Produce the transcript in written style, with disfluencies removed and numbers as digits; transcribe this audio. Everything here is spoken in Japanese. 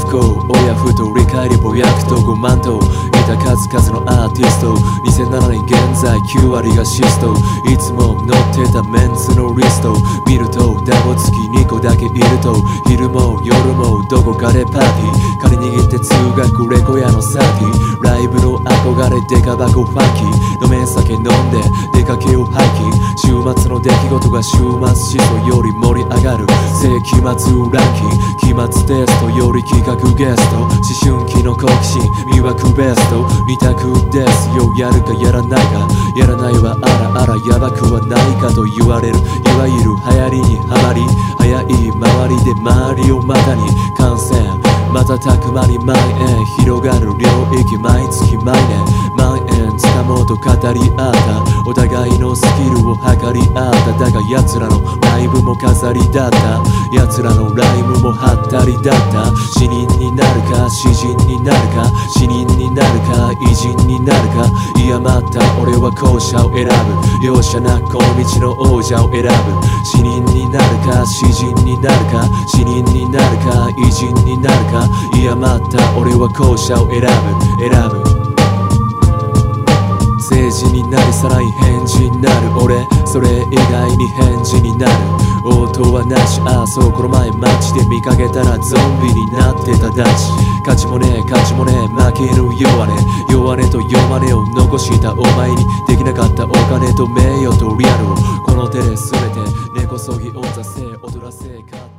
行親不と理解リポ約と5万といた数々のアーティスト2007年現在9割がシストいつも乗ってたメンツのリスト見るとダボ月2個だけいると昼も夜もどこかでパーティー金握って通学レコヤのサーティーライブの憧れデカ箱ファンキー飲め酒飲んで出かけようハイキング週末の出来事が週末思想より盛り上がる世紀末ランキング期末テストより企画ゲスト思春期の好奇心魅惑ベスト二択ですよやるかやらないかやらないはあらあらやばくはないかと言われるいわゆる流行りにはまり早い周りで周りを股に感染瞬く間に蔓延広がる領域毎月毎年蔓延つかもうと語り合ったお互いのスキルを測り合っただが奴らのライブも飾りだった奴らのライムもハったりだった死人になるか詩人になるか死人になるか偉人になるかいやまった俺は後者を選ぶ容赦なこの道の王者を選ぶ死人になるか詩人になるか死人になるか偉人になるかいやまった俺は後者を選ぶ政治になりさらに返事になる俺それ以外に返事になる応答はなしそうこの前街で見かけたらゾンビになってたダチ勝ちもねえ勝ちもねえ負けぬ弱音弱音と弱音を残したお前にできなかったお金と名誉とリアルをこの手で全て根こそぎオンザせ踊らせか